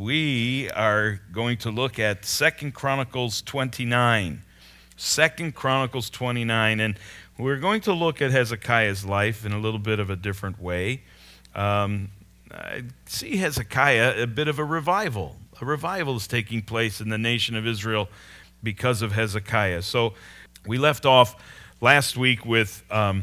we are going to look at 2 Chronicles 29. 2 Chronicles 29, and we're going to look at Hezekiah's life in a little bit of a different way. I see Hezekiah a bit of a revival. A revival is taking place in the nation of Israel because of Hezekiah. So we left off last week with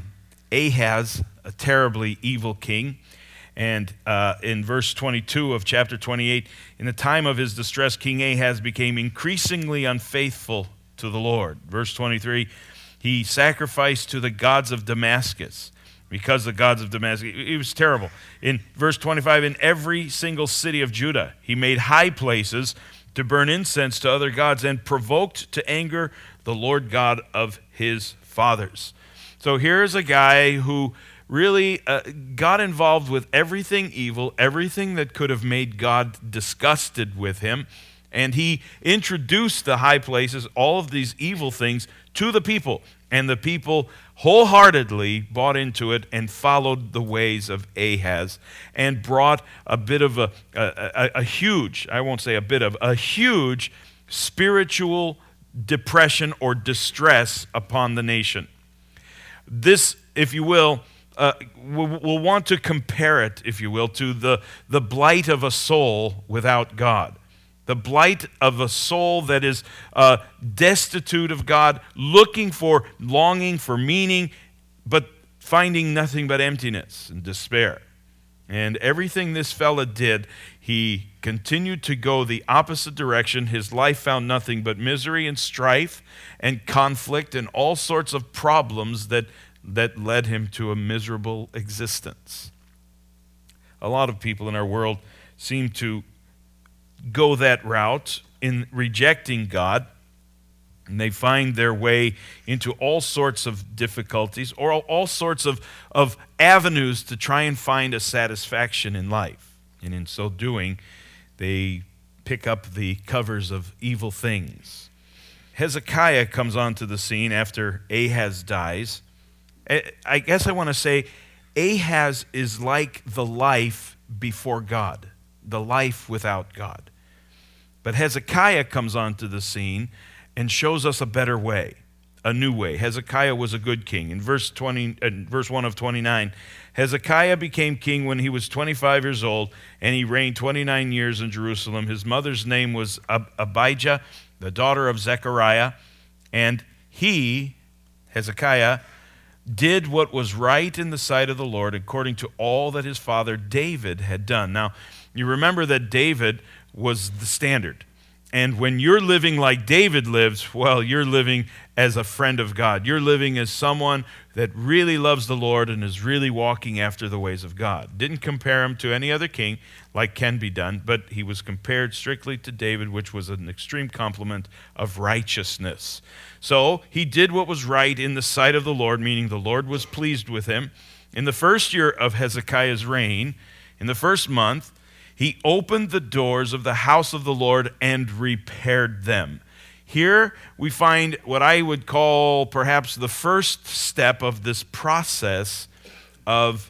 Ahaz, a terribly evil king. And in verse 22 of chapter 28, in the time of his distress, King Ahaz became increasingly unfaithful to the Lord. Verse 23, he sacrificed to the gods of Damascus. Because the gods of Damascus, it was terrible. In verse 25, in every single city of Judah, he made high places to burn incense to other gods and provoked to anger the Lord God of his fathers. So here's a guy who really got involved with everything evil, everything that could have made God disgusted with him, and he introduced the high places, all of these evil things, to the people, and the people wholeheartedly bought into it and followed the ways of Ahaz and brought a bit of a huge, I won't say a bit of, a huge spiritual depression or distress upon the nation. This, if you will, we'll want to compare it, if you will, to the blight of a soul without God. The blight of a soul that is destitute of God, longing for meaning, but finding nothing but emptiness and despair. And everything this fella did, he continued to go the opposite direction. His life found nothing but misery and strife and conflict and all sorts of problems that led him to a miserable existence. A lot of people in our world seem to go that route in rejecting God, and they find their way into all sorts of difficulties or all sorts of avenues to try and find a satisfaction in life. And in so doing, they pick up the covers of evil things. Hezekiah comes onto the scene after Ahaz dies. I guess I want to say Ahaz is like the life before God, the life without God. But Hezekiah comes onto the scene and shows us a better way, a new way. Hezekiah was a good king. In verse 1 of 29, Hezekiah became king when he was 25 years old, and he reigned 29 years in Jerusalem. His mother's name was Abijah, the daughter of Zechariah, and he, Hezekiah, did what was right in the sight of the Lord according to all that his father David had done. Now, you remember that David was the standard. And when you're living like David lives, well, you're living as a friend of God. You're living as someone that really loves the Lord and is really walking after the ways of God. Didn't compare him to any other king like can be done, but he was compared strictly to David, which was an extreme compliment of righteousness. So he did what was right in the sight of the Lord, meaning the Lord was pleased with him. In the first year of Hezekiah's reign, in the first month, he opened the doors of the house of the Lord and repaired them. Here we find what I would call perhaps the first step of this process of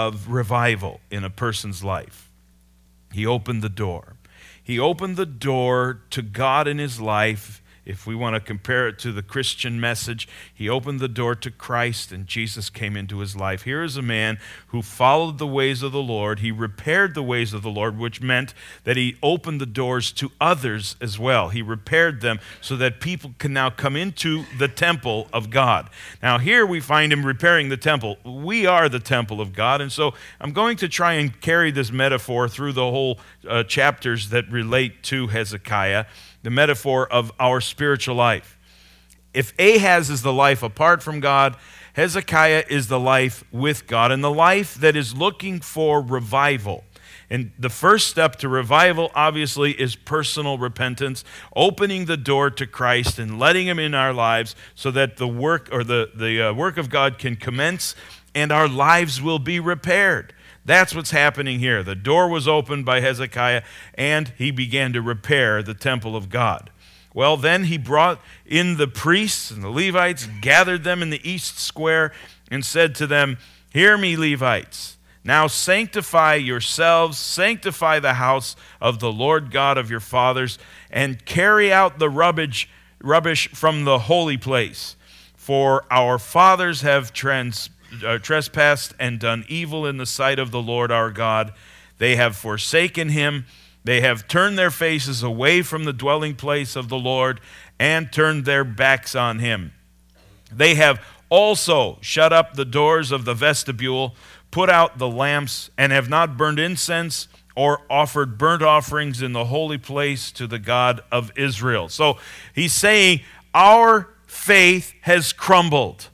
revival in a person's life. He opened the door. He opened the door to God in his life. If we want to compare it to the Christian message, he opened the door to Christ and Jesus came into his life. Here is a man who followed the ways of the Lord. He repaired the ways of the Lord, which meant that he opened the doors to others as well. He repaired them so that people can now come into the temple of God. Now here we find him repairing the temple. We are the temple of God, and so I'm going to try and carry this metaphor through the whole chapters that relate to Hezekiah, the metaphor of our spiritual life. If Ahaz is the life apart from God, Hezekiah is the life with God, and the life that is looking for revival. And the first step to revival, obviously, is personal repentance, opening the door to Christ and letting him in our lives so that the work or the work of God can commence and our lives will be repaired. That's what's happening here. The door was opened by Hezekiah, and he began to repair the temple of God. Well, then he brought in the priests and the Levites, gathered them in the east square, and said to them, "Hear me, Levites. Now sanctify yourselves, sanctify the house of the Lord God of your fathers, and carry out the rubbish from the holy place. For our fathers have trespassed and done evil in the sight of the Lord our God. They have forsaken him. They have turned their faces away from the dwelling place of the Lord and turned their backs on him. They have also shut up the doors of the vestibule, put out the lamps, and have not burned incense or offered burnt offerings in the holy place to the God of Israel. So he's saying our faith has crumbled.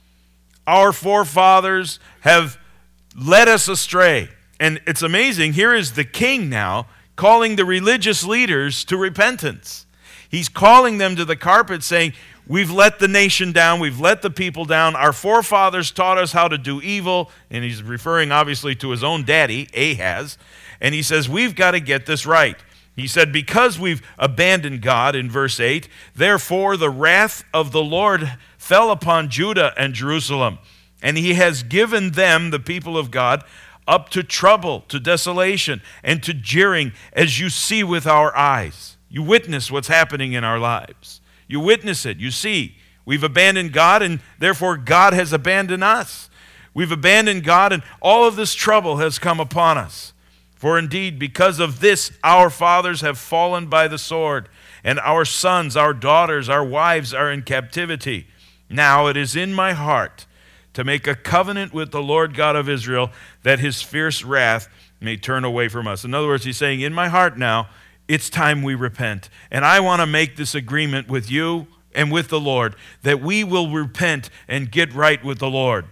Our forefathers have led us astray. And it's amazing. Here is the king now calling the religious leaders to repentance. He's calling them to the carpet saying, we've let the nation down. We've let the people down. Our forefathers taught us how to do evil. And he's referring obviously to his own daddy, Ahaz. And he says, we've got to get this right. He said, because we've abandoned God, in verse 8, therefore the wrath of the Lord fell upon Judah and Jerusalem. And he has given them, the people of God, up to trouble, to desolation, and to jeering, as you see with our eyes. You witness what's happening in our lives. You witness it. You see, we've abandoned God, and therefore God has abandoned us. We've abandoned God, and all of this trouble has come upon us. For indeed, because of this, our fathers have fallen by the sword, and our sons, our daughters, our wives are in captivity. Now it is in my heart to make a covenant with the Lord God of Israel, that his fierce wrath may turn away from us. In other words, he's saying, in my heart now, it's time we repent. And I want to make this agreement with you and with the Lord, that we will repent and get right with the Lord.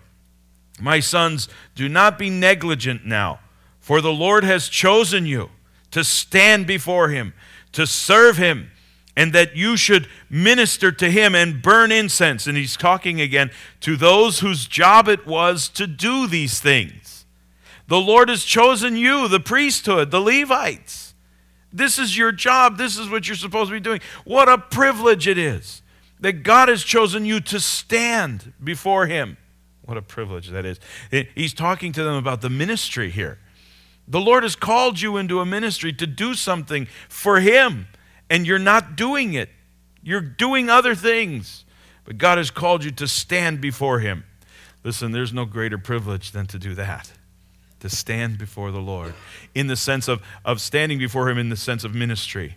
My sons, do not be negligent now, for the Lord has chosen you to stand before him, to serve him, and that you should minister to him and burn incense. And he's talking again to those whose job it was to do these things. The Lord has chosen you, the priesthood, the Levites. This is your job. This is what you're supposed to be doing. What a privilege it is that God has chosen you to stand before him. What a privilege that is. He's talking to them about the ministry here. The Lord has called you into a ministry to do something for him, and you're not doing it. You're doing other things. But God has called you to stand before him. Listen, there's no greater privilege than to do that, to stand before the Lord, in the sense of standing before him in the sense of ministry,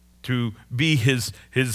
to be his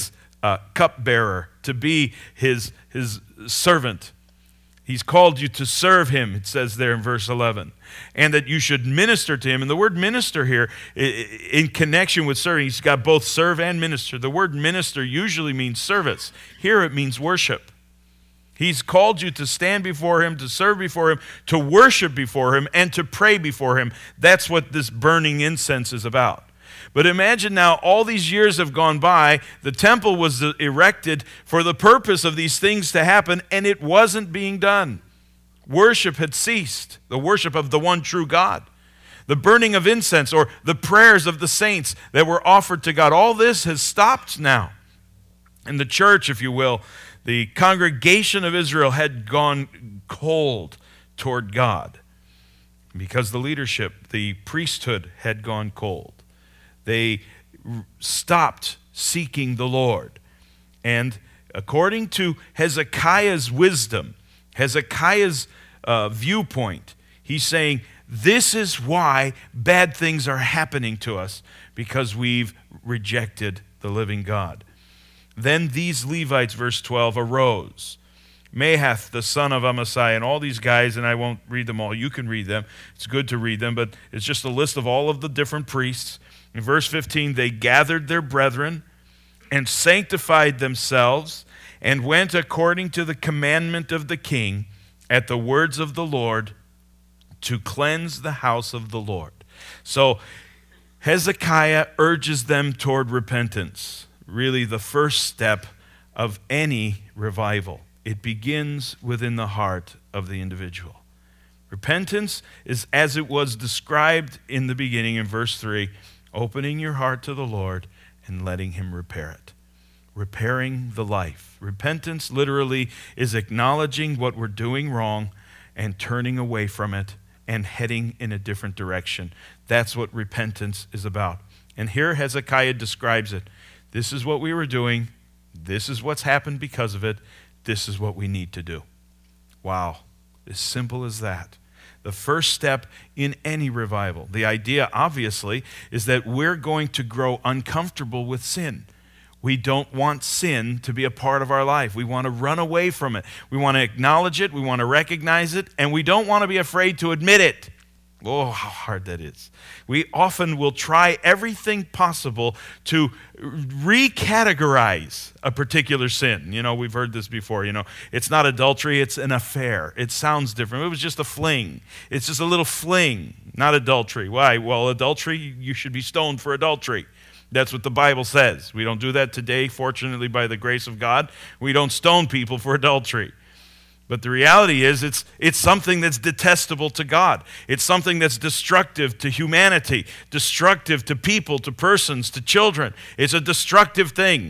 cupbearer, to be his servant. He's called you to serve him, it says there in verse 11, and that you should minister to him. And the word minister here, in connection with serving, he's got both serve and minister. The word minister usually means service. Here it means worship. He's called you to stand before him, to serve before him, to worship before him, and to pray before him. That's what this burning incense is about. But imagine now, all these years have gone by. The temple was erected for the purpose of these things to happen, and it wasn't being done. Worship had ceased, the worship of the one true God. The burning of incense, or the prayers of the saints that were offered to God, all this has stopped now. And the church, if you will, the congregation of Israel had gone cold toward God because the leadership, the priesthood, had gone cold. They stopped seeking the Lord. And according to Hezekiah's wisdom, Hezekiah's viewpoint, he's saying, this is why bad things are happening to us, because we've rejected the living God. Then these Levites, verse 12, arose. Mahath, the son of Amasai, and all these guys, and I won't read them all. You can read them. It's good to read them, but it's just a list of all of the different priests. In verse 15, they gathered their brethren and sanctified themselves and went according to the commandment of the king at the words of the Lord to cleanse the house of the Lord. So Hezekiah urges them toward repentance, really the first step of any revival. It begins within the heart of the individual. Repentance is as it was described in the beginning in verse 3, opening your heart to the Lord and letting him repair it. Repairing the life. Repentance literally is acknowledging what we're doing wrong and turning away from it and heading in a different direction. That's what repentance is about. And here Hezekiah describes it. This is what we were doing. This is what's happened because of it. This is what we need to do. Wow. As simple as that. The first step in any revival. The idea, obviously, is that we're going to grow uncomfortable with sin. We don't want sin to be a part of our life. We want to run away from it. We want to acknowledge it. We want to recognize it. And we don't want to be afraid to admit it. Oh, how hard that is. We often will try everything possible to recategorize a particular sin. You know, we've heard this before. You know, it's not adultery, it's an affair. It sounds different. It was just a fling. It's just a little fling, not adultery. Why? Well, adultery, you should be stoned for adultery. That's what the Bible says. We don't do that today, fortunately, by the grace of God. We don't stone people for adultery. But the reality is it's something that's detestable to God. It's something that's destructive to humanity, destructive to people, to persons, to children. It's a destructive thing.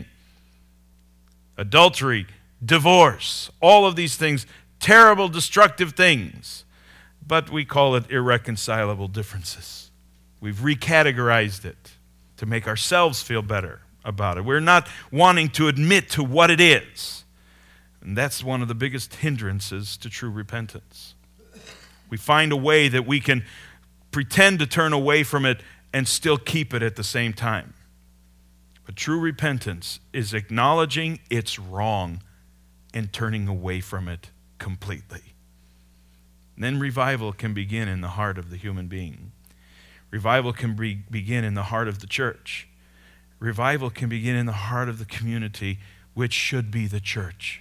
Adultery, divorce, all of these things, terrible, destructive things. But we call it irreconcilable differences. We've recategorized it to make ourselves feel better about it. We're not wanting to admit to what it is. And that's one of the biggest hindrances to true repentance. We find a way that we can pretend to turn away from it and still keep it at the same time. But true repentance is acknowledging it's wrong and turning away from it completely. And then revival can begin in the heart of the human being. Revival can begin in the heart of the church. Revival can begin in the heart of the community, which should be the church.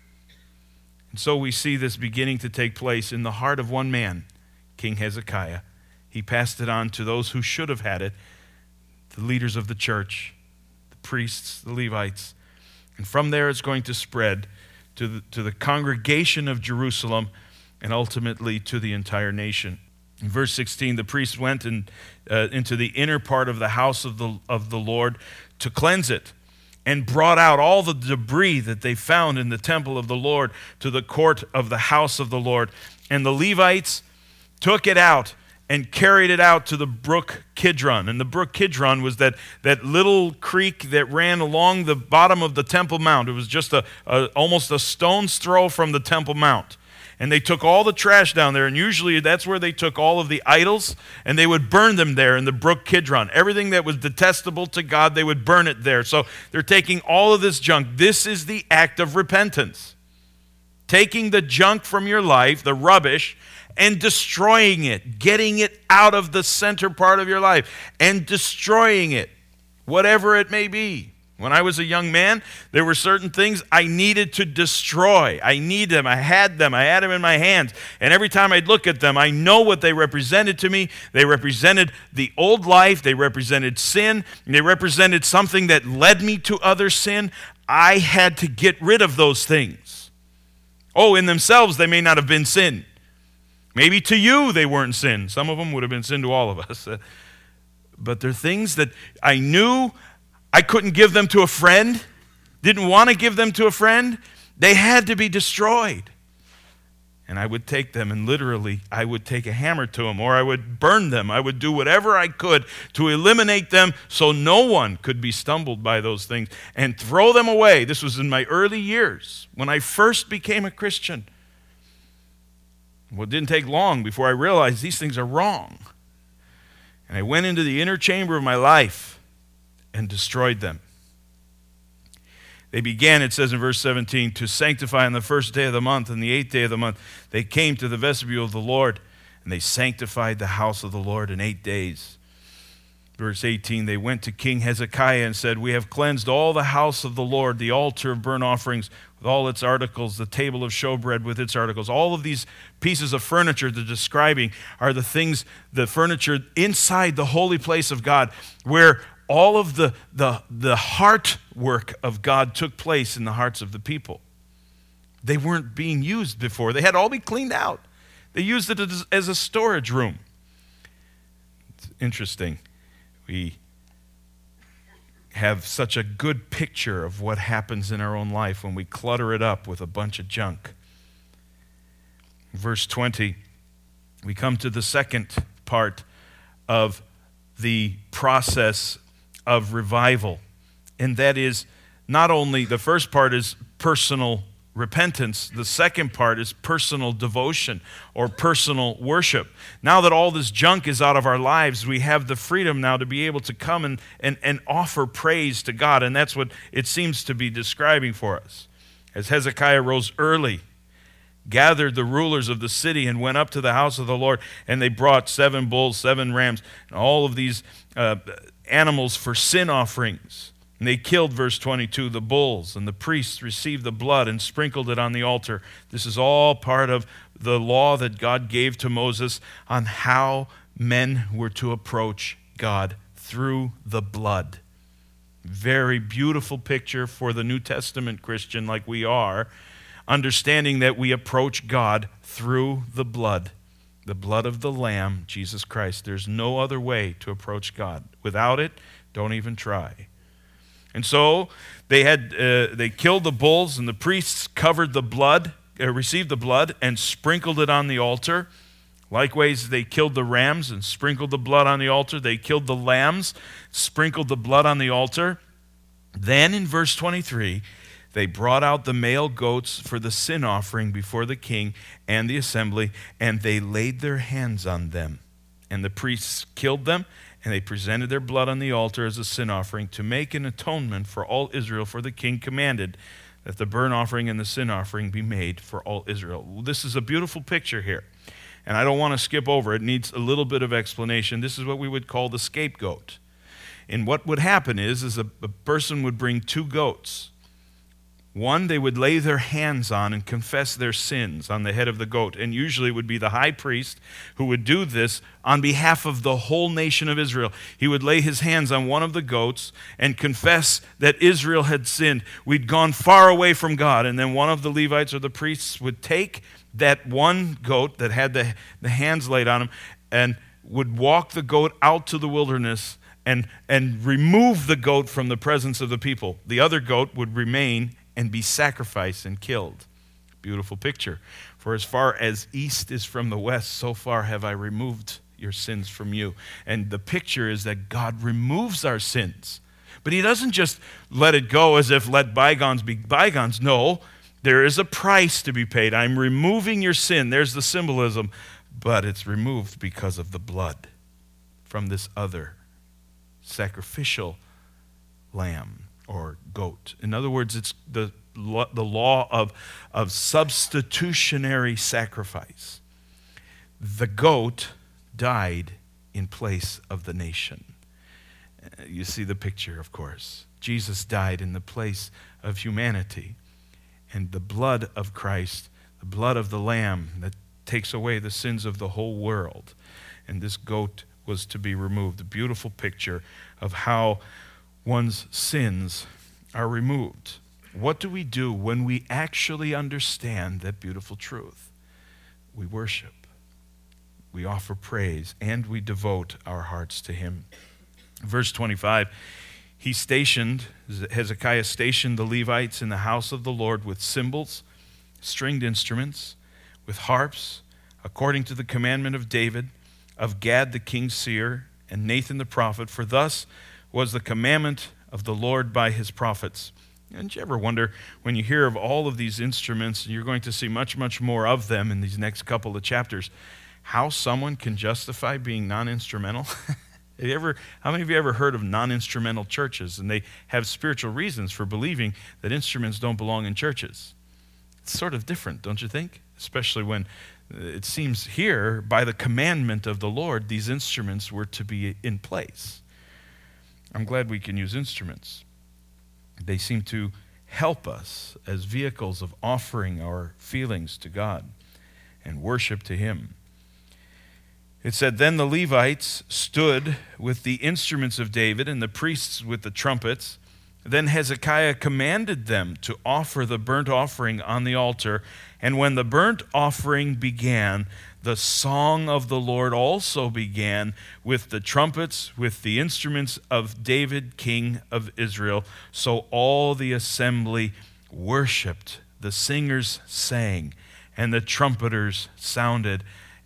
And so we see this beginning to take place in the heart of one man, King Hezekiah. He passed it on to those who should have had it, the leaders of the church, the priests, the Levites. And from there it's going to spread to the congregation of Jerusalem and ultimately to the entire nation. In verse 16, the priests went into the inner part of the house of the Lord to cleanse it, and brought out all the debris that they found in the temple of the Lord to the court of the house of the Lord. And the Levites took it out and carried it out to the brook Kidron. And the brook Kidron was that little creek that ran along the bottom of the Temple Mount. It was just almost a stone's throw from the Temple Mount. And they took all the trash down there, and usually that's where they took all of the idols, and they would burn them there in the brook Kidron. Everything that was detestable to God, they would burn it there. So they're taking all of this junk. This is the act of repentance. Taking the junk from your life, the rubbish, and destroying it, getting it out of the center part of your life, and destroying it, whatever it may be. When I was a young man, there were certain things I needed to destroy. I need them. I had them in my hands. And every time I'd look at them, I know what they represented to me. They represented the old life. They represented sin. They represented something that led me to other sin. I had to get rid of those things. Oh, in themselves, they may not have been sin. Maybe to you they weren't sin. Some of them would have been sin to all of us. But they're things that I knew I couldn't give them to a friend, didn't want to give them to a friend. They had to be destroyed. And I would take them, and literally I would take a hammer to them, or I would burn them. I would do whatever I could to eliminate them so no one could be stumbled by those things and throw them away. This was in my early years when I first became a Christian. Well, it didn't take long before I realized these things are wrong. And I went into the inner chamber of my life and destroyed them. They began, it says in verse 17, to sanctify on the first day of the month and the 8th day of the month. They came to the vestibule of the Lord, and they sanctified the house of the Lord in 8 days. Verse 18, they went to King Hezekiah and said, we have cleansed all the house of the Lord, the altar of burnt offerings with all its articles, the table of showbread with its articles. All of these pieces of furniture they're describing are the things, the furniture inside the holy place of God, where all of the heart work of God took place in the hearts of the people. They weren't being used before. They had all been cleaned out. They used it as a storage room. It's interesting. We have such a good picture of what happens in our own life when we clutter it up with a bunch of junk. Verse 20, we come to the second part of the process of revival. And that is not only, the first part is personal repentance, the second part is personal devotion or personal worship. Now that all this junk is out of our lives, we have the freedom now to be able to come and offer praise to God. And that's what it seems to be describing for us. As Hezekiah rose early, gathered the rulers of the city, and went up to the house of the Lord, and they brought 7 bulls, 7 rams, and all of these animals for sin offerings. And they killed, verse 22, the bulls, and the priests received the blood and sprinkled it on the altar. This is all part of the law that God gave to Moses on how men were to approach God through the blood. Very beautiful picture for the New Testament Christian like we are, understanding that we approach God through the blood of the Lamb, Jesus Christ. There's no other way to approach God. Without it, don't even try. And so they killed the bulls, and the priests covered the blood, received the blood, and sprinkled it on the altar. Likewise, they killed the rams and sprinkled the blood on the altar. They killed the lambs, sprinkled the blood on the altar. Then in verse 23, they brought out the male goats for the sin offering before the king and the assembly, and they laid their hands on them. And the priests killed them, and they presented their blood on the altar as a sin offering to make an atonement for all Israel, for the king commanded that the burnt offering and the sin offering be made for all Israel. This is a beautiful picture here, and I don't want to skip over it. It needs a little bit of explanation. This is what we would call the scapegoat. And what would happen is a person would bring 2 goats. One, they would lay their hands on and confess their sins on the head of the goat. And usually it would be the high priest who would do this on behalf of the whole nation of Israel. He would lay his hands on one of the goats and confess that Israel had sinned. We'd gone far away from God. And then one of the Levites or the priests would take that one goat that had the hands laid on him and would walk the goat out to the wilderness and remove the goat from the presence of the people. The other goat would remain and be sacrificed and killed. Beautiful picture. For as far as east is from the west, so far have I removed your sins from you. And the picture is that God removes our sins. But he doesn't just let it go as if let bygones be bygones. No, there is a price to be paid. I'm removing your sin. There's the symbolism. But it's removed because of the blood from this other sacrificial lamb or goat. In other words, it's the law of substitutionary sacrifice. The goat died in place of the nation. You see the picture, of course. Jesus died in the place of humanity. And the blood of Christ, the blood of the Lamb that takes away the sins of the whole world. And this goat was to be removed. A beautiful picture of how one's sins are removed. What do we do when we actually understand that beautiful truth? We worship, we offer praise, and we devote our hearts to him. Verse 25, Hezekiah stationed the Levites in the house of the Lord with cymbals, stringed instruments, with harps, according to the commandment of David, of Gad the king's seer, and Nathan the prophet, for thus was the commandment of the Lord by his prophets. And you ever wonder, when you hear of all of these instruments, and you're going to see much, much more of them in these next couple of chapters, how someone can justify being non-instrumental? How many of you ever heard of non-instrumental churches? And they have spiritual reasons for believing that instruments don't belong in churches. It's sort of different, don't you think? Especially when it seems here, by the commandment of the Lord, these instruments were to be in place. I'm glad we can use instruments. They seem to help us as vehicles of offering our feelings to God and worship to him. It said, then the Levites stood with the instruments of David and the priests with the trumpets. Then Hezekiah commanded them to offer the burnt offering on the altar. And when the burnt offering began, the song of the Lord also began with the trumpets, with the instruments of David, king of Israel. So all the assembly worshiped. The singers sang, and the trumpeters sounded,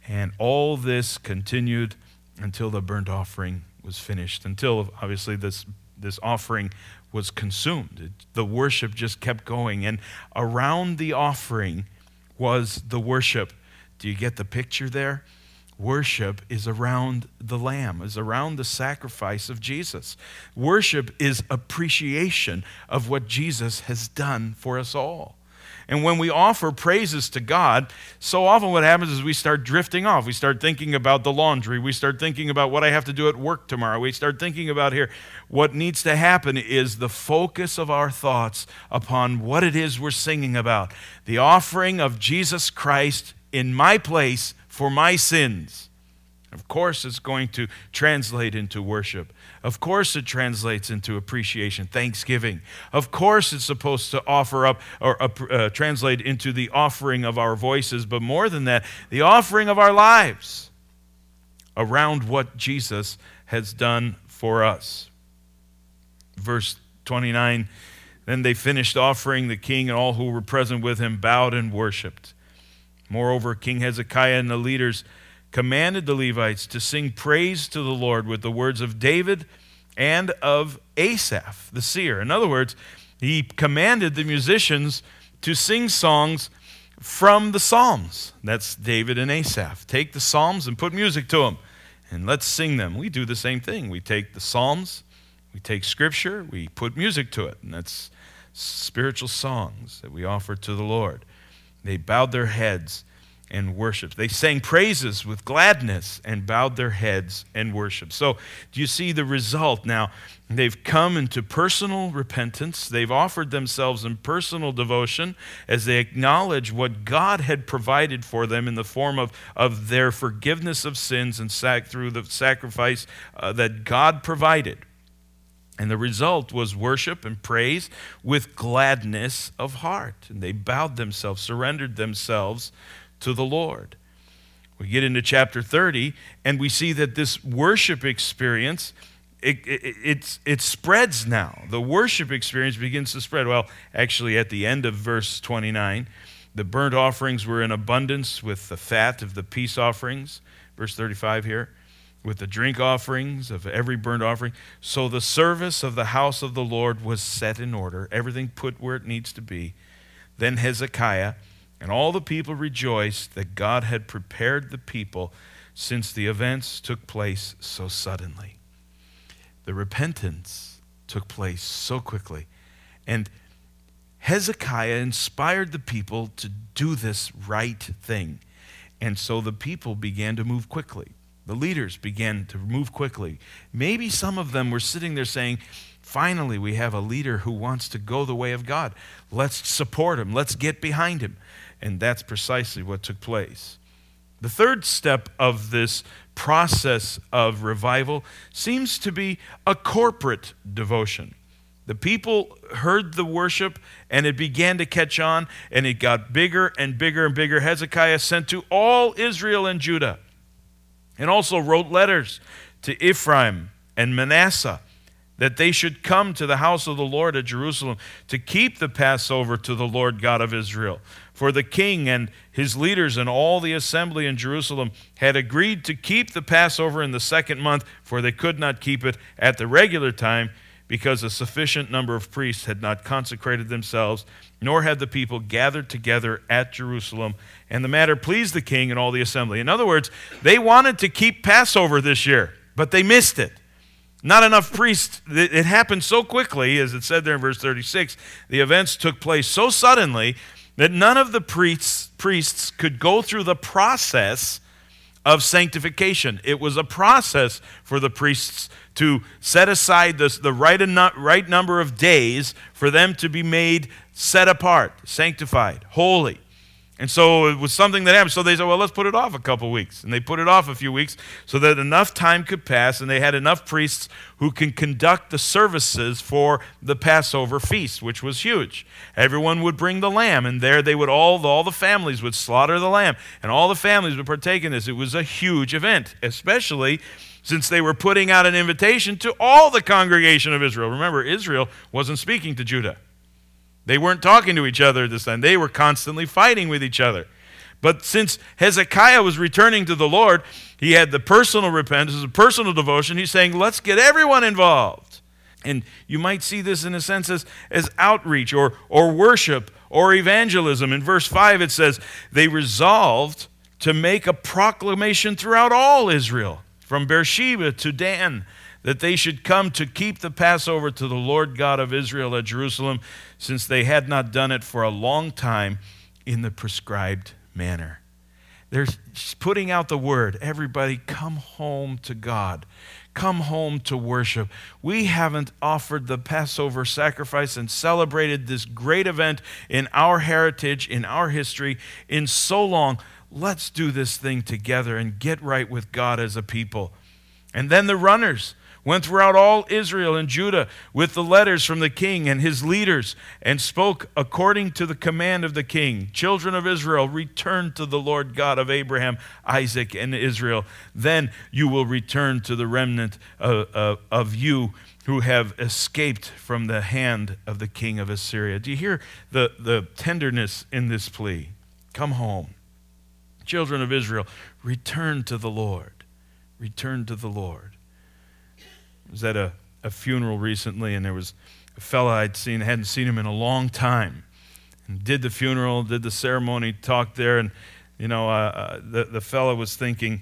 And all this continued until the burnt offering was finished, until obviously this offering was consumed. The worship just kept going, and around the offering was the worship. Do you get the picture there? Worship is around the Lamb, is around the sacrifice of Jesus. Worship is appreciation of what Jesus has done for us all. And when we offer praises to God, so often what happens is we start drifting off. We start thinking about the laundry. We start thinking about what I have to do at work tomorrow. We start thinking about here. What needs to happen is the focus of our thoughts upon what it is we're singing about. The offering of Jesus Christ in my place for my sins. Of course, it's going to translate into worship. Of course, it translates into appreciation, thanksgiving. Of course, it's supposed to offer up or translate into the offering of our voices, but more than that, the offering of our lives around what Jesus has done for us. Verse 29, then they finished offering. The king and all who were present with him bowed and worshipped. Moreover, King Hezekiah and the leaders commanded the Levites to sing praise to the Lord with the words of David and of Asaph, the seer. In other words, he commanded the musicians to sing songs from the Psalms. That's David and Asaph. Take the Psalms and put music to them, and let's sing them. We do the same thing. We take the Psalms, we take Scripture, we put music to it, and that's spiritual songs that we offer to the Lord. They bowed their heads and worshiped. They sang praises with gladness and bowed their heads and worshiped. So do you see the result now? They've come into personal repentance. They've offered themselves in personal devotion as they acknowledge what God had provided for them in the form of their forgiveness of sins and through the sacrifice that God provided. And the result was worship and praise with gladness of heart. And they bowed themselves, surrendered themselves to the Lord. We get into chapter 30, and we see that this worship experience, it spreads now. The worship experience begins to spread. Well, actually, at the end of verse 29, the burnt offerings were in abundance with the fat of the peace offerings. Verse 35 here, with the drink offerings of every burnt offering. So the service of the house of the Lord was set in order, everything put where it needs to be. Then Hezekiah and all the people rejoiced that God had prepared the people since the events took place so suddenly. The repentance took place so quickly. And Hezekiah inspired the people to do this right thing. And so the people began to move quickly. The leaders began to move quickly. Maybe some of them were sitting there saying, finally, we have a leader who wants to go the way of God. Let's support him. Let's get behind him. And that's precisely what took place. The third step of this process of revival seems to be a corporate devotion. The people heard the worship, and it began to catch on, and it got bigger and bigger and bigger. Hezekiah sent to all Israel and Judah, and also wrote letters to Ephraim and Manasseh that they should come to the house of the Lord at Jerusalem to keep the Passover to the Lord God of Israel. For the king and his leaders and all the assembly in Jerusalem had agreed to keep the Passover in the second month, for they could not keep it at the regular time because a sufficient number of priests had not consecrated themselves, nor had the people gathered together at Jerusalem. And the matter pleased the king and all the assembly. In other words, they wanted to keep Passover this year, but they missed it. Not enough priests. It happened so quickly, as it said there in verse 36. The events took place so suddenly that none of the priests could go through the process of sanctification. It was a process for the priests to set aside the right number of days for them to be made set apart, sanctified, holy. And so it was something that happened. So they said, well, let's put it off a couple weeks. And they put it off a few weeks so that enough time could pass and they had enough priests who can conduct the services for the Passover feast, which was huge. Everyone would bring the lamb, and there they would all the families would slaughter the lamb, and all the families would partake in this. It was a huge event, especially since they were putting out an invitation to all the congregation of Israel. Remember, Israel wasn't speaking to Judah. They weren't talking to each other this time. They were constantly fighting with each other. But since Hezekiah was returning to the Lord, he had the personal repentance, the personal devotion. He's saying, let's get everyone involved. And you might see this in a sense as outreach or worship or evangelism. In verse 5 it says, they resolved to make a proclamation throughout all Israel, from Beersheba to Dan, that they should come to keep the Passover to the Lord God of Israel at Jerusalem, since they had not done it for a long time in the prescribed manner. They're putting out the word. Everybody come home to God. Come home to worship. We haven't offered the Passover sacrifice and celebrated this great event in our heritage, in our history, in so long. Let's do this thing together and get right with God as a people. And then the runners went throughout all Israel and Judah with the letters from the king and his leaders, and spoke according to the command of the king. Children of Israel, return to the Lord God of Abraham, Isaac, and Israel. Then you will return to the remnant of you who have escaped from the hand of the king of Assyria. Do you hear the tenderness in this plea? Come home. Children of Israel, return to the Lord. Return to the Lord. I was at a funeral recently, and there was a fellow hadn't seen him in a long time, and did the funeral, did the ceremony, talked there, and the fellow was thinking,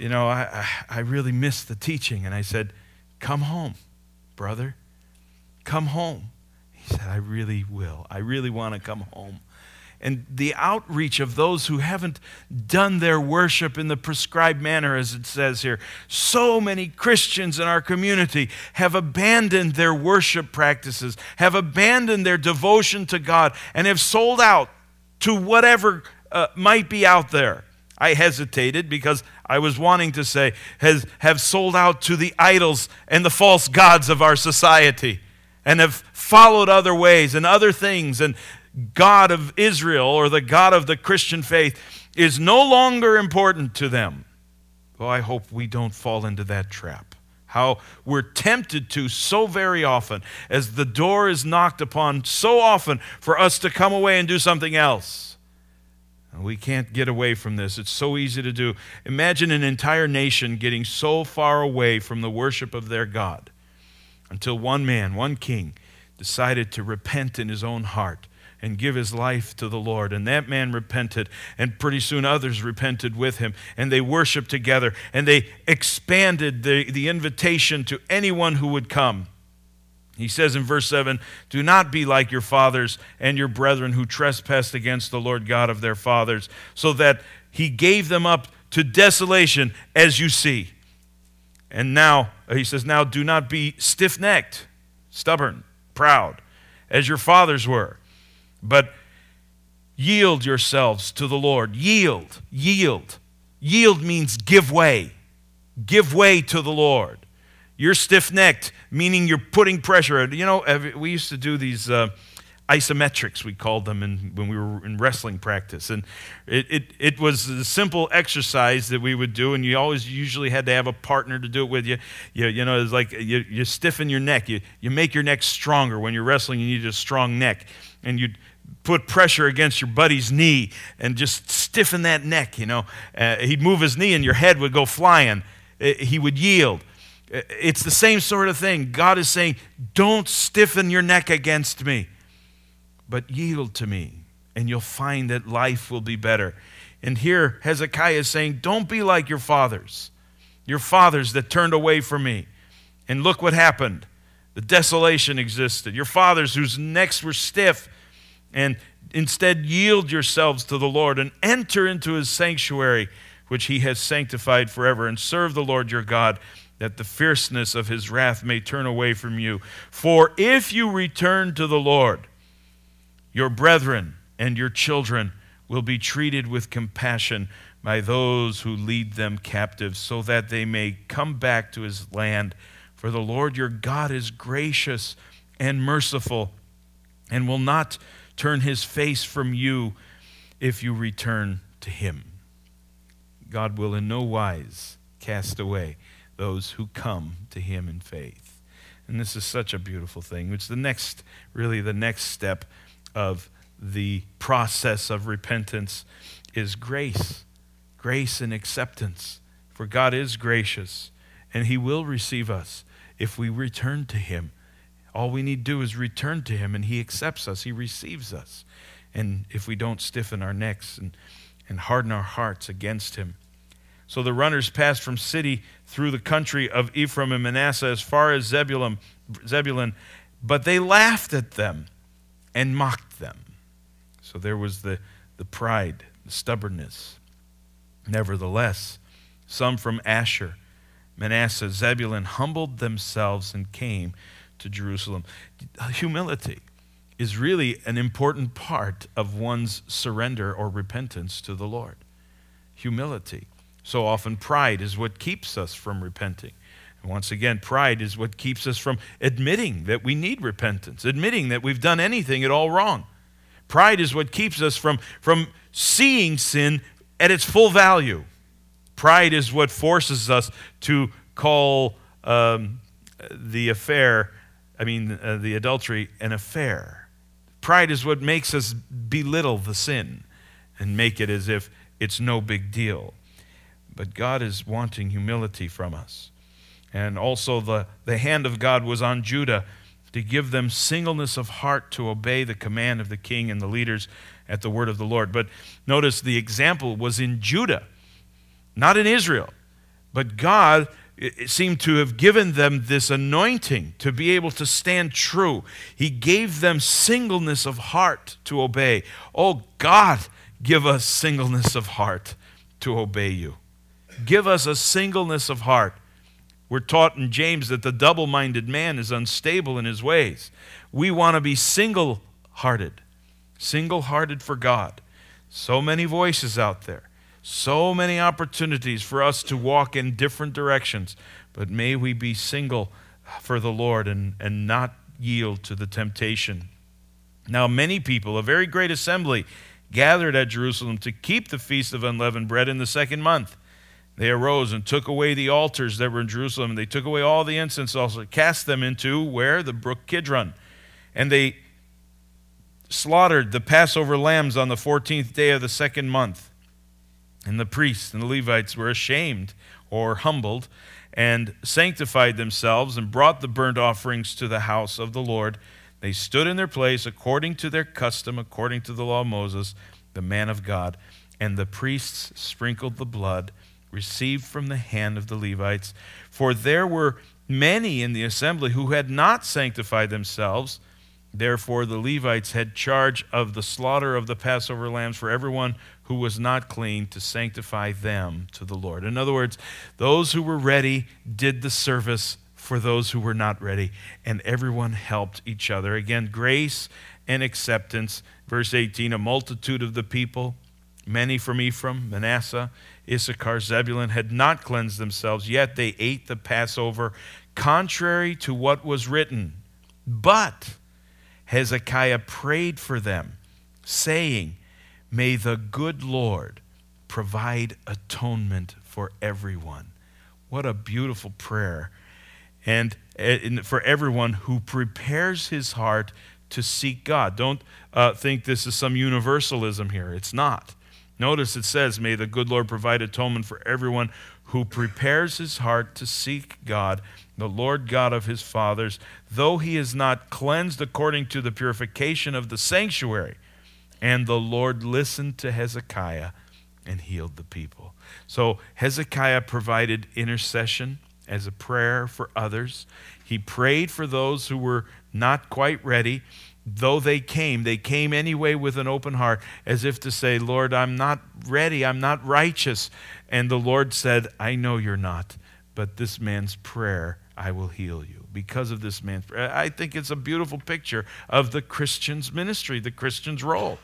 I really missed the teaching, and I said, come home, brother, come home. He said, I really will. I really want to come home. And the outreach of those who haven't done their worship in the prescribed manner, as it says here. So many Christians in our community have abandoned their worship practices, have abandoned their devotion to God, and have sold out to whatever might be out there. I hesitated because I was wanting to say, have sold out to the idols and the false gods of our society, and have followed other ways and other things, and God of Israel or the God of the Christian faith is no longer important to them. Well, I hope we don't fall into that trap. How we're tempted to so very often, as the door is knocked upon so often for us to come away and do something else. And we can't get away from this. It's so easy to do. Imagine an entire nation getting so far away from the worship of their God until one man, one king, decided to repent in his own heart and give his life to the Lord. And that man repented, and pretty soon others repented with him, and they worshiped together, and they expanded the invitation to anyone who would come. He says in verse 7, do not be like your fathers and your brethren who trespassed against the Lord God of their fathers, so that he gave them up to desolation, as you see. And now, he says, now do not be stiff-necked, stubborn, proud, as your fathers were, but yield yourselves to the Lord. Yield. Yield means give way. Give way to the Lord. You're stiff-necked, meaning you're putting pressure. We used to do these isometrics, we called them, when we were in wrestling practice. And it was a simple exercise that we would do, and you always usually had to have a partner to do it with you. It's like you stiffen your neck. You make your neck stronger. When you're wrestling, you need a strong neck. And you'd put pressure against your buddy's knee and just stiffen that neck, He'd move his knee and your head would go flying. He would yield. It's the same sort of thing. God is saying, don't stiffen your neck against me, but yield to me, and you'll find that life will be better. And here Hezekiah is saying, don't be like your fathers that turned away from me. And look what happened. The desolation existed. Your fathers whose necks were stiff, and instead yield yourselves to the Lord and enter into his sanctuary, which he has sanctified forever, and serve the Lord your God, that the fierceness of his wrath may turn away from you. For if you return to the Lord, your brethren and your children will be treated with compassion by those who lead them captive, so that they may come back to his land. For the Lord your God is gracious and merciful, and will not turn his face from you if you return to him. God will in no wise cast away those who come to him in faith. And this is such a beautiful thing. It's the next step of the process of repentance. is grace. Grace and acceptance. For God is gracious, and he will receive us if we return to him. All we need to do is return to him, and he accepts us. He receives us. And if we don't stiffen our necks and harden our hearts against him. So the runners passed from city through the country of Ephraim and Manasseh as far as Zebulun, but they laughed at them and mocked them. So there was the pride, the stubbornness. Nevertheless, some from Asher, Manasseh, Zebulun humbled themselves and came to Jerusalem. Humility is really an important part of one's surrender or repentance to the Lord. Humility. So often pride is what keeps us from repenting. And once again, pride is what keeps us from admitting that we need repentance, admitting that we've done anything at all wrong. Pride is what keeps us from seeing sin at its full value. Pride is what forces us to call the adultery an affair. Pride is what makes us belittle the sin and make it as if it's no big deal. But God is wanting humility from us. And also the hand of God was on Judah to give them singleness of heart to obey the command of the king and the leaders at the word of the Lord. But notice the example was in Judah, not in Israel. But God seemed to have given them this anointing to be able to stand true. He gave them singleness of heart to obey. Oh, God, give us singleness of heart to obey you. Give us a singleness of heart. We're taught in James that the double-minded man is unstable in his ways. We want to be single-hearted for God. So many voices out there. So many opportunities for us to walk in different directions. But may we be single for the Lord and not yield to the temptation. Now many people, a very great assembly, gathered at Jerusalem to keep the Feast of Unleavened Bread in the second month. They arose and took away the altars that were in Jerusalem. They took away all the incense also, cast them into where? The brook Kidron. And they slaughtered the Passover lambs on the 14th day of the second month. And the priests and the Levites were ashamed or humbled and sanctified themselves and brought the burnt offerings to the house of the Lord. They stood in their place according to their custom, according to the law of Moses, the man of God. And the priests sprinkled the blood received from the hand of the Levites. For there were many in the assembly who had not sanctified themselves. Therefore the Levites had charge of the slaughter of the Passover lambs for everyone who was not clean, to sanctify them to the Lord. In other words, those who were ready did the service for those who were not ready, and everyone helped each other. Again, grace and acceptance. Verse 18, a multitude of the people, many from Ephraim, Manasseh, Issachar, Zebulun, had not cleansed themselves, yet they ate the Passover contrary to what was written. But Hezekiah prayed for them, saying, may the good Lord provide atonement for everyone. What a beautiful prayer. And for everyone who prepares his heart to seek God. Don't think this is some universalism here. It's not. Notice it says, may the good Lord provide atonement for everyone who prepares his heart to seek God, the Lord God of his fathers, though he is not cleansed according to the purification of the sanctuary. And the Lord listened to Hezekiah and healed the people. So Hezekiah provided intercession as a prayer for others. He prayed for those who were not quite ready. Though they came anyway with an open heart, as if to say, Lord, I'm not ready, I'm not righteous. And the Lord said, I know you're not, but this man's prayer, I will heal you. Because of this man's prayer. I think it's a beautiful picture of the Christian's ministry, the Christian's role.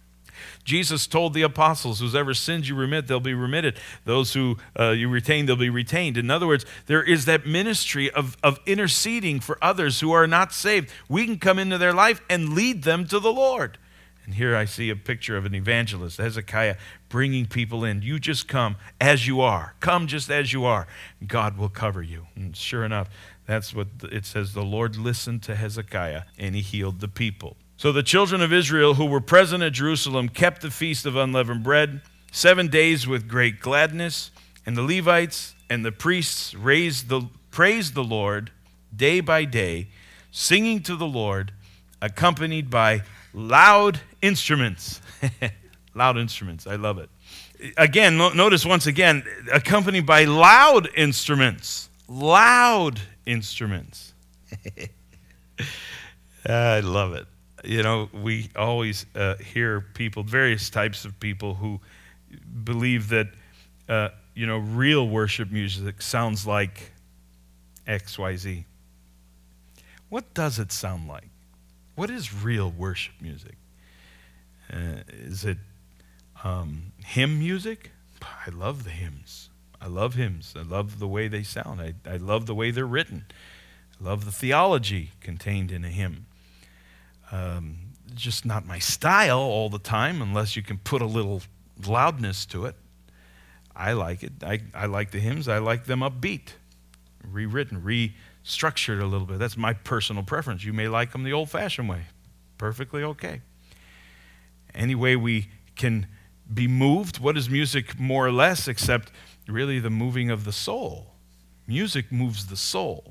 Jesus told the apostles, whosever sins you remit, they'll be remitted. Those who you retain, they'll be retained. In other words, there is that ministry of interceding for others who are not saved. We can come into their life and lead them to the Lord. And here I see a picture of an evangelist, Hezekiah, bringing people in. You just come as you are. Come just as you are. God will cover you. And sure enough, that's what it says. The Lord listened to Hezekiah and he healed the people. So the children of Israel who were present at Jerusalem kept the feast of unleavened bread 7 days with great gladness, and the Levites and the priests praised the Lord day by day, singing to the Lord, accompanied by loud instruments. Loud instruments, I love it. Again, notice once again, accompanied by loud instruments. Loud instruments. I love it. You know, we always hear people, various types of people who believe that, real worship music sounds like XYZ. What does it sound like? What is real worship music? Is it hymn music? I love the hymns. I love hymns. I love the way they sound. I love the way they're written. I love the theology contained in a hymn. Just not my style all the time, unless you can put a little loudness to it. I like it. I like the hymns. I like them upbeat, rewritten, restructured a little bit. That's my personal preference. You may like them the old-fashioned way. Perfectly okay. Any way we can be moved. What is music more or less except really the moving of the soul? Music moves the soul.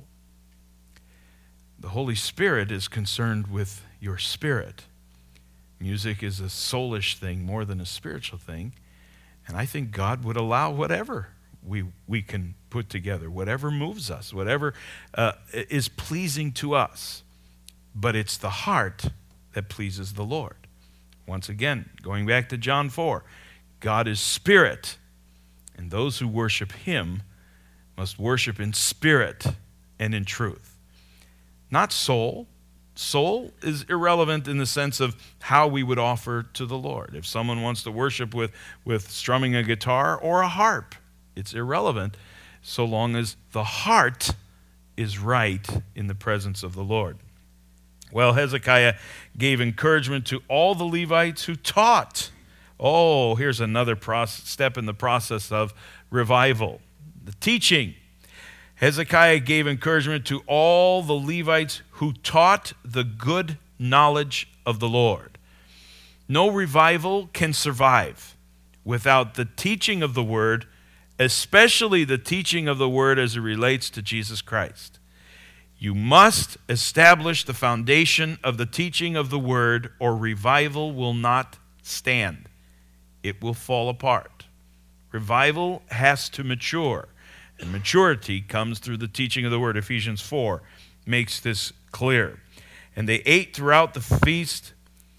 The Holy Spirit is concerned with your spirit. Music is a soulish thing more than a spiritual thing. And I think God would allow whatever we can put together, whatever moves us, whatever is pleasing to us. But it's the heart that pleases the Lord. Once again, going back to John 4, God is spirit, and those who worship him must worship in spirit and in truth. Not soul. Soul is irrelevant in the sense of how we would offer to the Lord. If someone wants to worship with strumming a guitar or a harp, it's irrelevant so long as the heart is right in the presence of the Lord. Well, Hezekiah gave encouragement to all the Levites who taught. Oh, here's another step in the process of revival, the teaching. Hezekiah gave encouragement to all the Levites who taught the good knowledge of the Lord. No revival can survive without the teaching of the word, especially the teaching of the word as it relates to Jesus Christ. You must establish the foundation of the teaching of the word, or revival will not stand. It will fall apart. Revival has to mature. And maturity comes through the teaching of the word. Ephesians 4 makes this clear. And they ate throughout the feast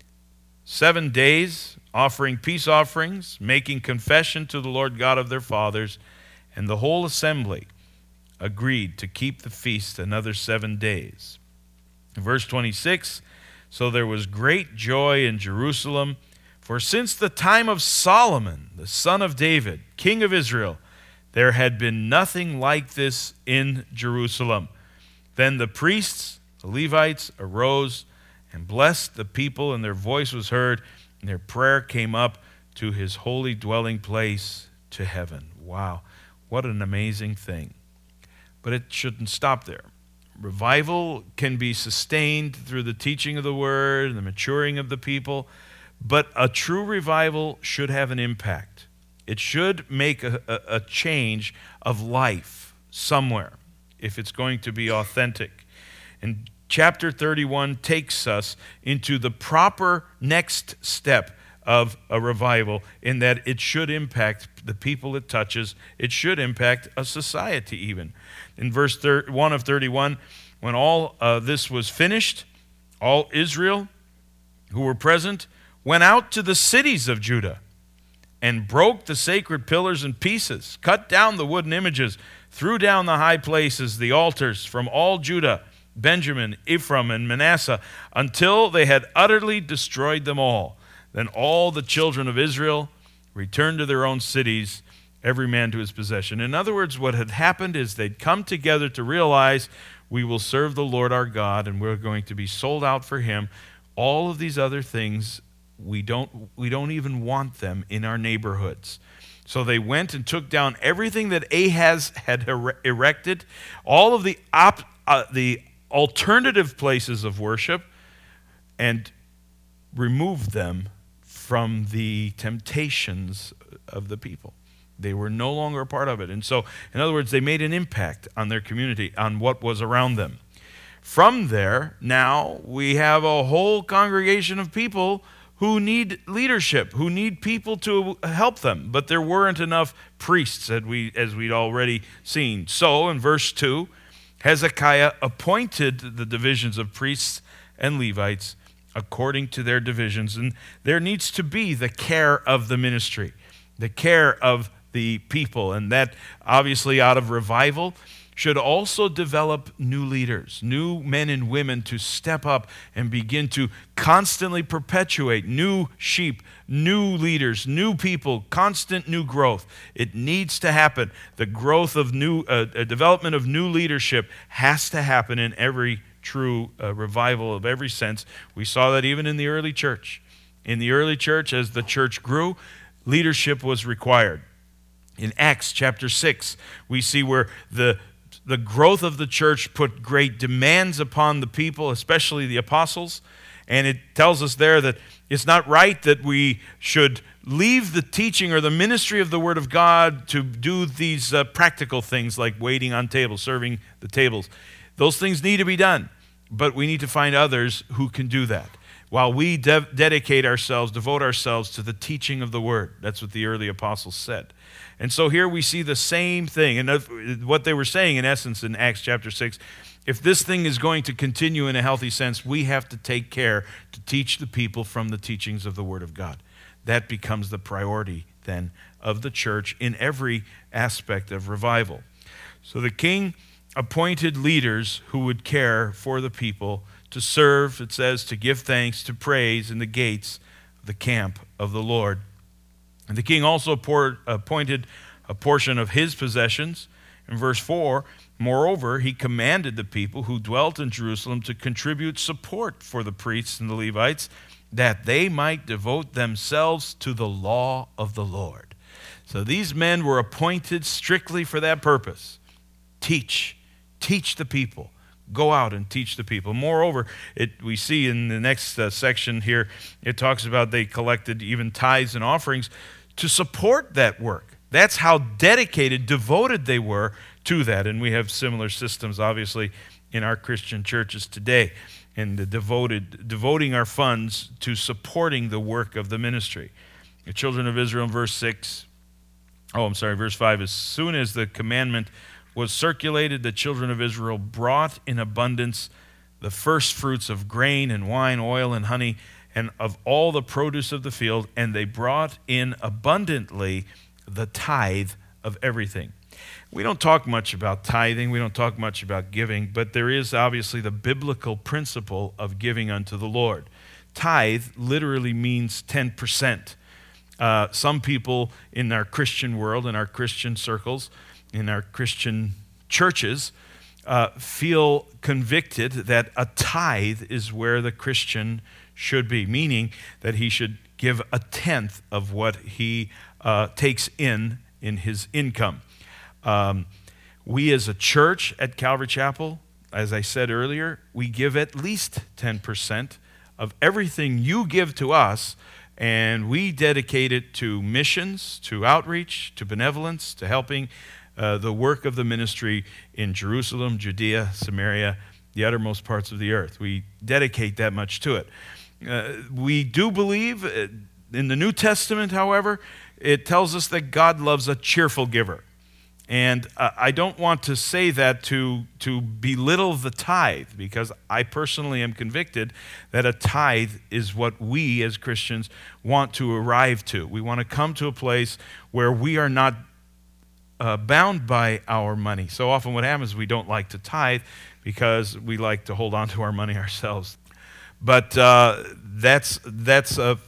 7 days, offering peace offerings, making confession to the Lord God of their fathers. And the whole assembly agreed to keep the feast another 7 days. Verse 26, so there was great joy in Jerusalem, for since the time of Solomon, the son of David, king of Israel, there had been nothing like this in Jerusalem. Then the priests, the Levites, arose and blessed the people, and their voice was heard, and their prayer came up to his holy dwelling place, to heaven. Wow, what an amazing thing. But it shouldn't stop there. Revival can be sustained through the teaching of the word and the maturing of the people, but a true revival should have an impact. It should make a change of life somewhere if it's going to be authentic. And chapter 31 takes us into the proper next step of a revival, in that it should impact the people it touches. It should impact a society even. In verse 1 of 31, when all this was finished, all Israel who were present went out to the cities of Judah and broke the sacred pillars in pieces, cut down the wooden images, threw down the high places, the altars from all Judah, Benjamin, Ephraim, and Manasseh, until they had utterly destroyed them all. Then all the children of Israel returned to their own cities, every man to his possession. In other words, what had happened is they'd come together to realize, we will serve the Lord our God, and we're going to be sold out for him. All of these other things, we don't even want them in our neighborhoods. So they went and took down everything that Ahaz had erected, all of the alternative places of worship, and removed them from the temptations of the people. They were no longer a part of it. And so, in other words, they made an impact on their community, on what was around them. From there, now we have a whole congregation of people who need leadership, who need people to help them. But there weren't enough priests, as we'd already seen. So, in verse 2, Hezekiah appointed the divisions of priests and Levites according to their divisions. And there needs to be the care of the ministry, the care of the people. And that, obviously, out of revival, should also develop new leaders, new men and women to step up and begin to constantly perpetuate new sheep, new leaders, new people, constant new growth. It needs to happen. The growth of development of new leadership has to happen in every true revival of every sense. We saw that even in the early church. In the early church, as the church grew, leadership was required. In Acts chapter 6, we see where the growth of the church put great demands upon the people, especially the apostles. And it tells us there that it's not right that we should leave the teaching or the ministry of the Word of God to do these practical things like waiting on tables, serving the tables. Those things need to be done, but we need to find others who can do that while we devote ourselves to the teaching of the Word. That's what the early apostles said. And so here we see the same thing. And what they were saying, in essence, in Acts chapter 6, if this thing is going to continue in a healthy sense, we have to take care to teach the people from the teachings of the Word of God. That becomes the priority, then, of the church in every aspect of revival. So the king appointed leaders who would care for the people, to serve, it says, to give thanks, to praise in the gates of the camp of the Lord. And the king also appointed a portion of his possessions. In verse 4, moreover, he commanded the people who dwelt in Jerusalem to contribute support for the priests and the Levites, that they might devote themselves to the law of the Lord. So these men were appointed strictly for that purpose. Teach the people. Go out and teach the people. Moreover, we see in the next section here, it talks about they collected even tithes and offerings to support that work. That's how dedicated, devoted they were to that. And we have similar systems, obviously, in our Christian churches today, and devoting our funds to supporting the work of the ministry. The children of Israel in verse 5, as soon as the commandment was circulated, the children of Israel brought in abundance the first fruits of grain and wine, oil and honey, and of all the produce of the field, and they brought in abundantly the tithe of everything. We don't talk much about tithing, we don't talk much about giving, but there is obviously the biblical principle of giving unto the Lord. Tithe literally means 10%. Some people in our Christian world, in our Christian circles, in our Christian churches, feel convicted that a tithe is where the Christian should be, meaning that he should give a tenth of what he takes in his income. We as a church at Calvary Chapel, as I said earlier, we give at least 10% of everything you give to us, and we dedicate it to missions, to outreach, to benevolence, to helping the work of the ministry in Jerusalem, Judea, Samaria, the uttermost parts of the earth. We dedicate that much to it. We do believe in the New Testament, however, it tells us that God loves a cheerful giver. And I don't want to say that to belittle the tithe, because I personally am convicted that a tithe is what we as Christians want to arrive to. We want to come to a place where we are not bound by our money. So often what happens is we don't like to tithe because we like to hold on to our money ourselves. But that's a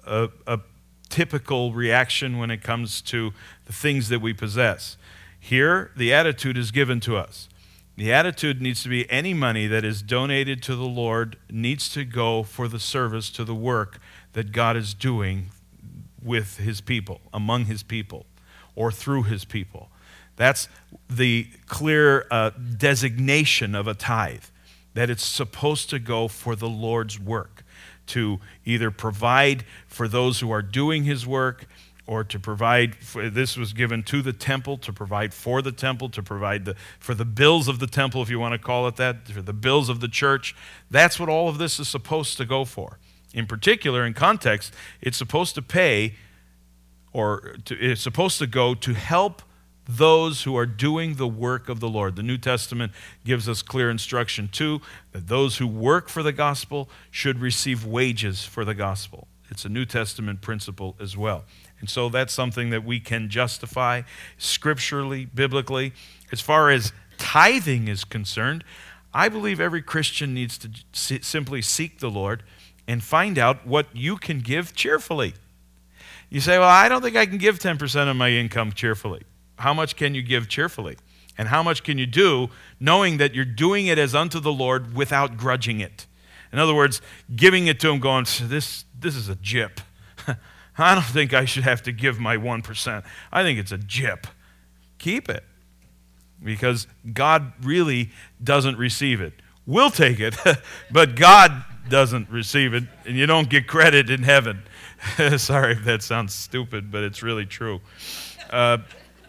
typical reaction when it comes to the things that we possess. Here, the attitude is given to us. The attitude needs to be any money that is donated to the Lord needs to go for the service to the work that God is doing with his people, among his people, or through his people. That's the clear designation of a tithe, that it's supposed to go for the Lord's work, to either provide for those who are doing his work, or to provide, this was given to the temple, to provide for the temple, to provide for the bills of the temple, if you want to call it that, for the bills of the church. That's what all of this is supposed to go for. In particular, in context, it's supposed to pay, it's supposed to go to help those who are doing the work of the Lord. The New Testament gives us clear instruction, too, that those who work for the gospel should receive wages for the gospel. It's a New Testament principle as well. And so that's something that we can justify scripturally, biblically. As far as tithing is concerned, I believe every Christian needs to simply seek the Lord and find out what you can give cheerfully. You say, well, I don't think I can give 10% of my income cheerfully. How much can you give cheerfully? And how much can you do knowing that you're doing it as unto the Lord without grudging it? In other words, giving it to him going, this is a gyp. I don't think I should have to give my 1%. I think it's a gyp. Keep it. Because God really doesn't receive it. We'll take it, but God doesn't receive it, and you don't get credit in heaven. Sorry if that sounds stupid, but it's really true. The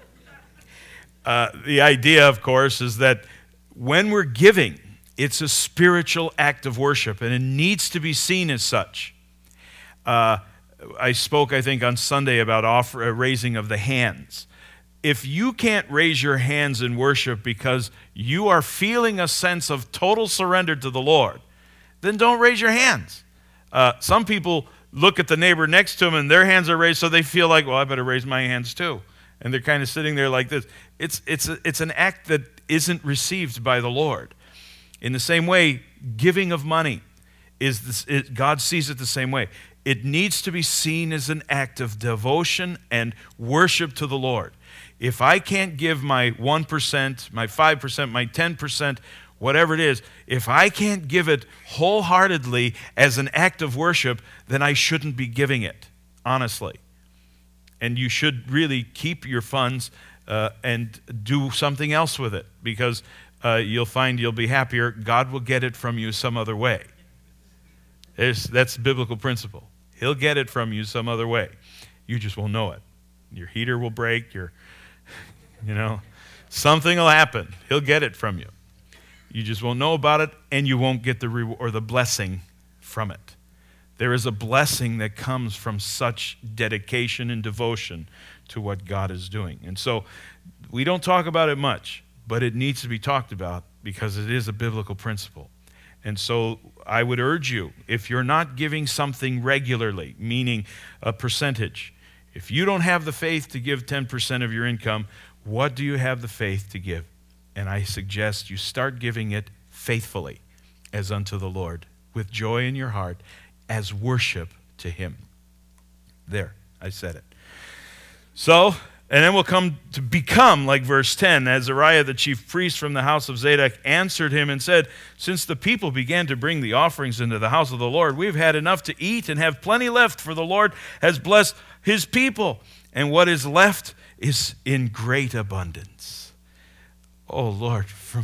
idea, of course, is that when we're giving, it's a spiritual act of worship, and it needs to be seen as such. I spoke, I think, on Sunday about raising of the hands. If you can't raise your hands in worship because you are feeling a sense of total surrender to the Lord, then don't raise your hands. Some people look at the neighbor next to them and their hands are raised, so they feel like, well, I better raise my hands too. And they're kind of sitting there like this. It's an act that isn't received by the Lord. In the same way, giving of money, God sees it the same way. It needs to be seen as an act of devotion and worship to the Lord. If I can't give my 1%, my 5%, my 10%, whatever it is, if I can't give it wholeheartedly as an act of worship, then I shouldn't be giving it, honestly. And you should really keep your funds and do something else with it, because you'll find you'll be happier. God will get it from you some other way. That's biblical principle. He'll get it from you some other way. You just won't know it. Your heater will break. Something will happen. He'll get it from you. You just won't know about it, and you won't get the reward or the blessing from it. There is a blessing that comes from such dedication and devotion to what God is doing. And so we don't talk about it much, but it needs to be talked about because it is a biblical principle. And so I would urge you, if you're not giving something regularly, meaning a percentage, if you don't have the faith to give 10% of your income, what do you have the faith to give? And I suggest you start giving it faithfully as unto the Lord, with joy in your heart, as worship to him. There, I said it. So, and then we'll come to become, like verse 10, Azariah, the chief priest from the house of Zadok, answered him and said, since the people began to bring the offerings into the house of the Lord, we've had enough to eat and have plenty left, for the Lord has blessed his people, and what is left is in great abundance. Oh, Lord,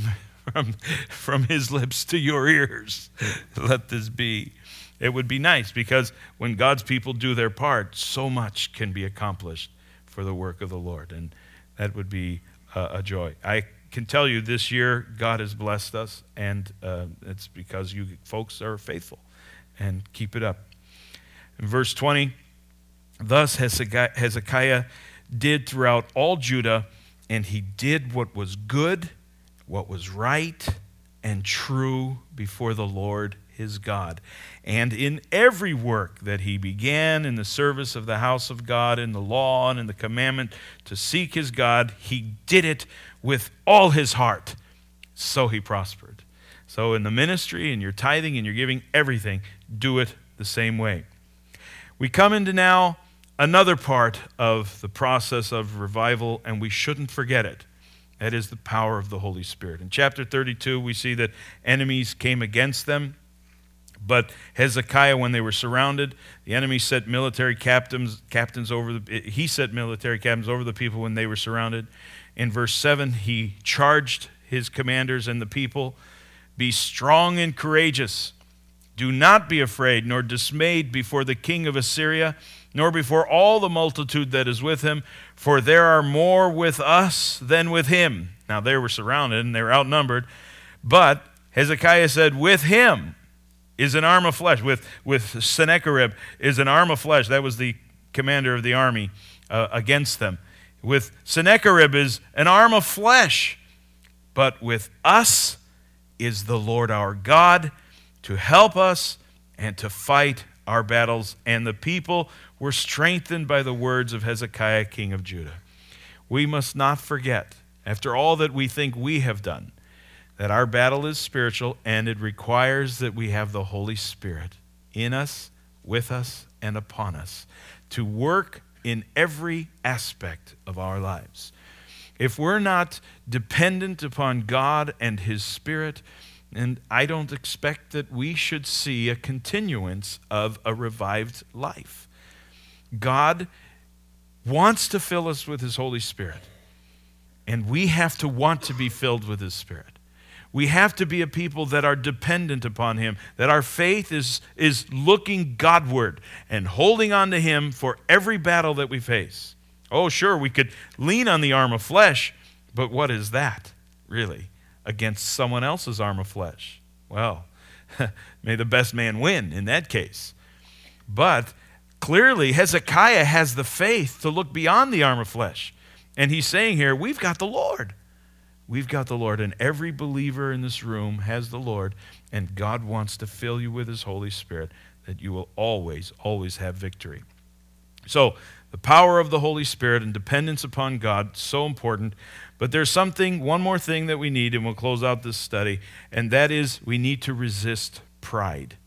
from his lips to your ears, let this be. It would be nice, because when God's people do their part, so much can be accomplished for the work of the Lord, and that would be a joy. I can tell you this year God has blessed us, and it's because you folks are faithful and keep it up. In verse 20, thus Hezekiah did throughout all Judah, and he did what was good, what was right, and true before the Lord his God. And in every work that he began in the service of the house of God, in the law and in the commandment to seek his God, he did it with all his heart. So he prospered. So in the ministry, in your tithing, in your giving, everything, do it the same way. We come into now another part of the process of revival, and we shouldn't forget it. That is the power of the Holy Spirit. In chapter 32, we see that enemies came against them. But Hezekiah, when they were surrounded, the enemy set military captains over the people when they were surrounded. In verse 7, he charged his commanders and the people, be strong and courageous. Do not be afraid nor dismayed before the king of Assyria, nor before all the multitude that is with him, for there are more with us than with him. Now they were surrounded and they were outnumbered, but Hezekiah said, with him is an arm of flesh. With Sennacherib is an arm of flesh. That was the commander of the army against them. With Sennacherib is an arm of flesh. But with us is the Lord our God to help us and to fight our battles. And the people were strengthened by the words of Hezekiah, king of Judah. We must not forget, after all that we think we have done, that our battle is spiritual, and it requires that we have the Holy Spirit in us, with us, and upon us to work in every aspect of our lives. If we're not dependent upon God and His Spirit, and I don't expect that we should see a continuance of a revived life. God wants to fill us with His Holy Spirit, and we have to want to be filled with His Spirit. We have to be a people that are dependent upon Him, that our faith is looking Godward and holding on to Him for every battle that we face. Oh, sure, we could lean on the arm of flesh, but what is that, really, against someone else's arm of flesh? Well, may the best man win in that case. But clearly, Hezekiah has the faith to look beyond the arm of flesh. And he's saying here, we've got the Lord. We've got the Lord, and every believer in this room has the Lord, and God wants to fill you with His Holy Spirit, that you will always, always have victory. So, the power of the Holy Spirit and dependence upon God, so important. But there's one more thing that we need, and we'll close out this study, and that is we need to resist pride.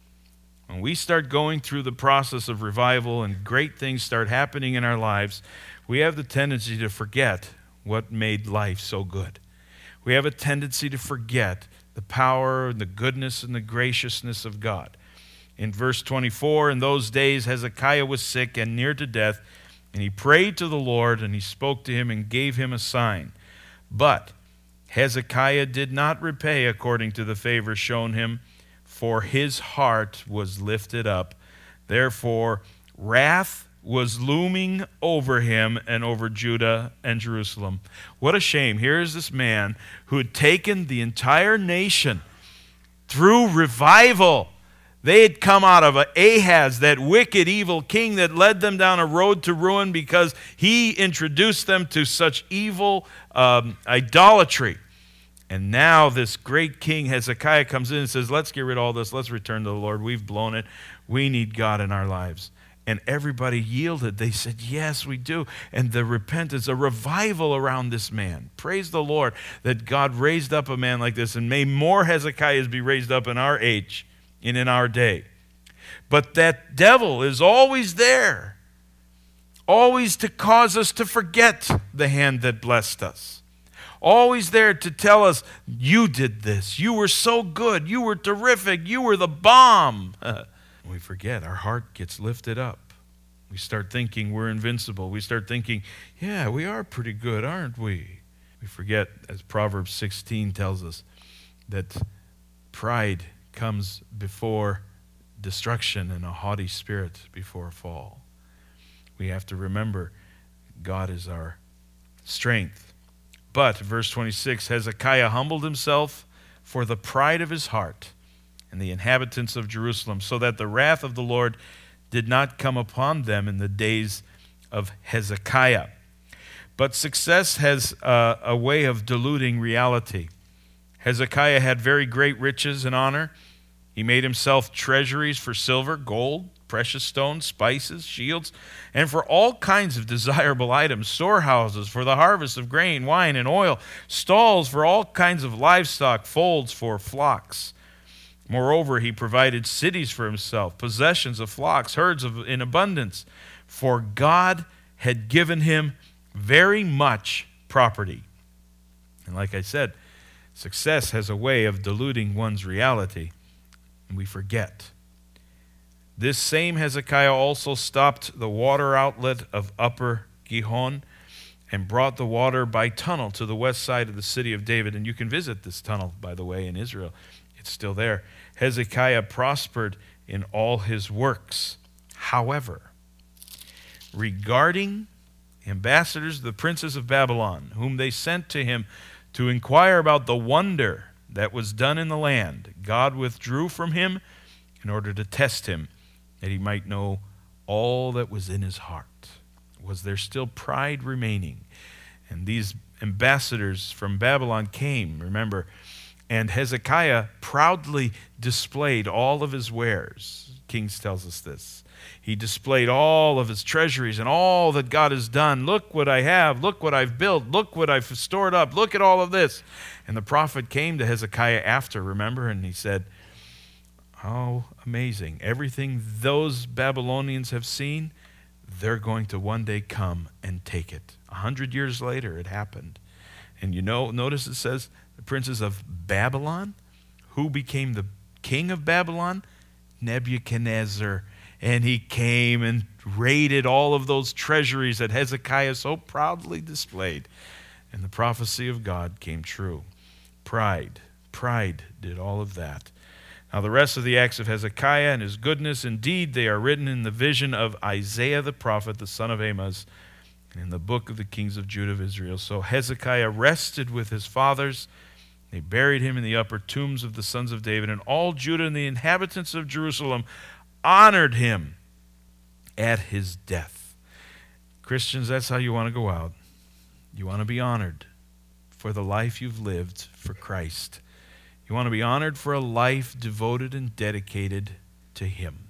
When we start going through the process of revival and great things start happening in our lives, we have the tendency to forget what made life so good. We have a tendency to forget the power and the goodness and the graciousness of God. In verse 24, in those days Hezekiah was sick and near to death, and he prayed to the Lord, and he spoke to him and gave him a sign. But Hezekiah did not repay according to the favor shown him, for his heart was lifted up. Therefore, wrath was looming over him and over Judah and Jerusalem. What a shame. Here is this man who had taken the entire nation through revival. They had come out of Ahaz, that wicked, evil king that led them down a road to ruin because he introduced them to such evil idolatry. And now this great king Hezekiah comes in and says, let's get rid of all this. Let's return to the Lord. We've blown it. We need God in our lives. And everybody yielded. They said, yes, we do. And the repentance, a revival around this man. Praise the Lord that God raised up a man like this. And may more Hezekiahs be raised up in our age and in our day. But that devil is always there. Always to cause us to forget the hand that blessed us. Always there to tell us, you did this. You were so good. You were terrific. You were the bomb. We forget, our heart gets lifted up. We start thinking we're invincible. We start thinking, yeah, we are pretty good, aren't we? We forget, as Proverbs 16 tells us, that pride comes before destruction and a haughty spirit before a fall. We have to remember God is our strength. But, verse 26, Hezekiah humbled himself for the pride of his heart and the inhabitants of Jerusalem, so that the wrath of the Lord did not come upon them in the days of Hezekiah. But success has a way of diluting reality. Hezekiah had very great riches and honor. He made himself treasuries for silver, gold, precious stones, spices, shields, and for all kinds of desirable items, storehouses for the harvest of grain, wine, and oil, stalls for all kinds of livestock, folds for flocks. Moreover, he provided cities for himself, possessions of flocks, herds in abundance, for God had given him very much property. And like I said, success has a way of diluting one's reality, and we forget. This same Hezekiah also stopped the water outlet of Upper Gihon and brought the water by tunnel to the west side of the city of David. And you can visit this tunnel, by the way, in Israel. It's still there. Hezekiah prospered in all his works. However, regarding ambassadors, the princes of Babylon, whom they sent to him to inquire about the wonder that was done in the land, God withdrew from him in order to test him, that he might know all that was in his heart. Was there still pride remaining? And these ambassadors from Babylon came, remember, and Hezekiah proudly displayed all of his wares. Kings tells us this. He displayed all of his treasuries and all that God has done. Look what I have. Look what I've built. Look what I've stored up. Look at all of this. And the prophet came to Hezekiah after, remember, and he said, how amazing. Everything those Babylonians have seen, they're going to one day come and take it. 100 years later, it happened. And you know, notice it says the princes of Babylon. Who became the king of Babylon? Nebuchadnezzar. And he came and raided all of those treasuries that Hezekiah so proudly displayed. And the prophecy of God came true. Pride did all of that. Now the rest of the acts of Hezekiah and his goodness, indeed, they are written in the vision of Isaiah the prophet, the son of Amos, and in the book of the kings of Judah of Israel. So Hezekiah rested with his fathers. They buried him in the upper tombs of the sons of David, and all Judah and the inhabitants of Jerusalem honored him at his death. Christians, that's how you want to go out. You want to be honored for the life you've lived for Christ. You want to be honored for a life devoted and dedicated to him.